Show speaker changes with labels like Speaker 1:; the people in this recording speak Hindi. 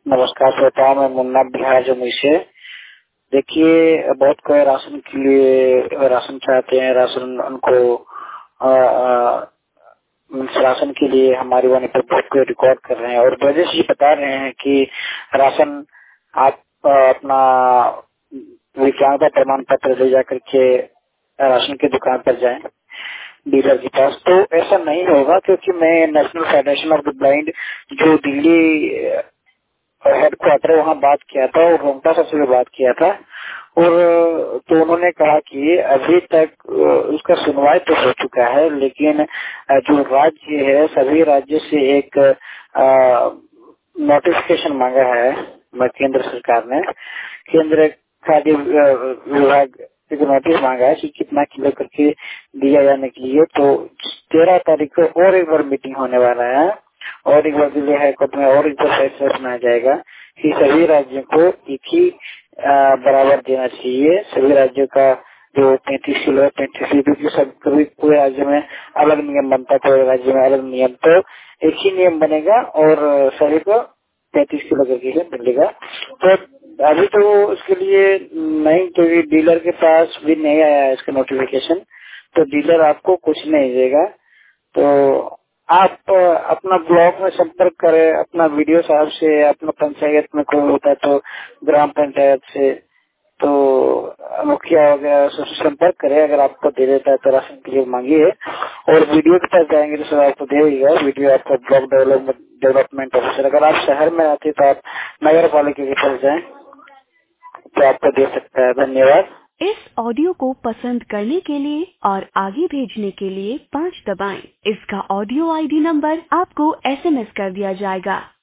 Speaker 1: नमस्कार श्रोता, मैं मुन्ना बिहार जमुई से। देखिए, बहुत कोई राशन के लिए राशन चाहते हैं, राशन उनको राशन के लिए हमारी वाणी पर बहुत कोई रिकॉर्ड कर रहे हैं और वजह से बता रहे हैं कि राशन आप अपना विकलांगता प्रमाण पत्र ले जाकर के राशन की दुकान पर जाएं, डीलर के पास। तो ऐसा नहीं होगा, क्योंकि मैं National Federation of the Blind जो दिल्ली हेडक्वार्टर वहाँ बात किया था और रोहता सर से भी बात किया था, और तो उन्होंने कहा कि अभी तक उसका सुनवाई तो हो चुका है, लेकिन जो राज्य है सभी राज्य से एक नोटिफिकेशन मांगा है केंद्र सरकार ने। केंद्र खाद्य विभाग एक नोटिस मांगा है कि कितना किलो करके दिया जाने के लिए। तो 13 तारीख को और एक बार मीटिंग होने वाला है और एक बार दिल्ली हाईकोर्ट में और एक बार फैसला सुनाया जाएगा कि सभी राज्यों को एक ही बराबर देना चाहिए। सभी राज्यों का जो 35 किलो है, 35 किलो की सब कभी कोई राज्य में अलग नियम बनता है, कोई राज्य में अलग नियम, तो एक ही नियम बनेगा और सभी को 35 किलो करके मिलेगा। तो अभी तो उसके लिए नहीं, क्योंकि डीलर के पास भी नहीं आया है इसका नोटिफिकेशन, तो डीलर आपको कुछ नहीं देगा। तो आप अपना ब्लॉग में संपर्क करें, अपना वीडियो साहब से, अपना पंचायत में कोई होता है तो ग्राम पंचायत से, तो मुखिया वगैरह सबसे संपर्क करें। अगर आपको दे देता है तो राशन के लिए मांगिए, और वीडियो के पास जाएंगे तो सर आपको देगा वीडियो, आपका ब्लॉक डेवलपमेंट ऑफिसर। अगर आप शहर में आते तो आप नगर पालिका के पास जाएं तो आपको दे सकता है। धन्यवाद।
Speaker 2: इस ऑडियो को पसंद करने के लिए और आगे भेजने के लिए 5 दबाएं। इसका ऑडियो आईडी नंबर आपको SMS कर दिया जाएगा।